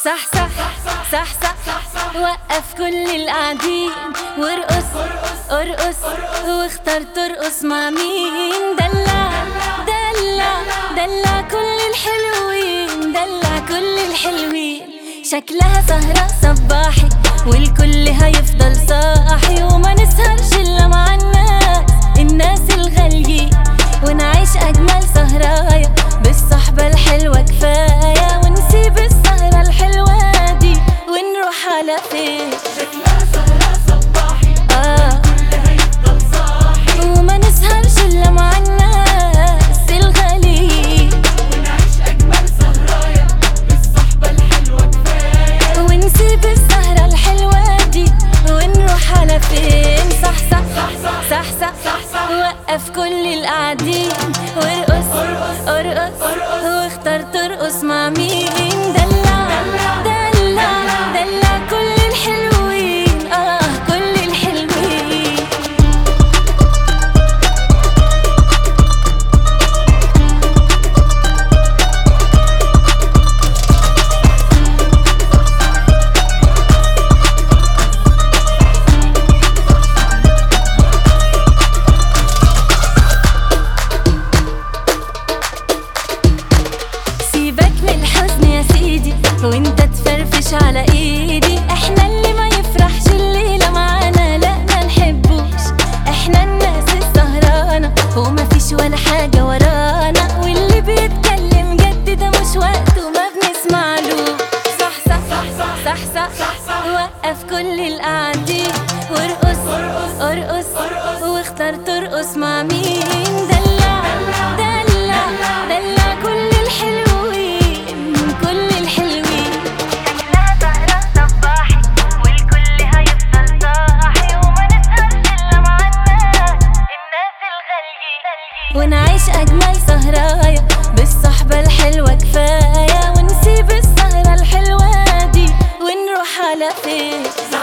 صح صح صح صح وقف كل القاعدين وارقص ارقص واختار ترقص مع مين. دلع دلع دلع كل الحلوين، دلع كل الحلوين. شكلها سهرة صباحي والكل هيفضل صاحي، وما نسهرش إلا مع الناس الغاليين، ونعيش أجمل سهرايا بالصحبة الحلوة كفاية، ونسيب السهرة الحلوة دي ونروح على فين. شكلها سهرة صباحي والكل هيفضل صاحي، وما نسهرش إلا مع الناس الغاليين، ونعيش أجمل سهرايا بالصحبة الحلوة كفاية، ونسيب السهرة الحلوة دي ونروح على فين. صح صح صح صح صح وقف كل القاعدين وارقص ارقص واختار ترقص مع مين. دلع دلع دلع كل الحلوين، كل الحلوين. سيبك من الحزن يا سيدي وانت تفرفش على ايدي، احنا اللي ما يفرحش الليلة معانا لا ما نحبوش، احنا الناس السهرانة وما فيش ولا حاجة ورانا، واللي بيتكلم جد ده مش وقته ما بنسمعلوش. صح صح صح صح صح وقف كل القاعدين وارقص ارقص واختار ترقص مع مين. دلع دلع دلع كل الحلوين، كل الحلوين. شكلها سهرة صباحي والكل هيفضل صاحي، وما نسهرش إلا مع الناس الغاليين، ونعيش أجمل سهرايا بالصحبة الحلوة كفاية، ونسيب السهرة الحلوة دي ونروح على فين.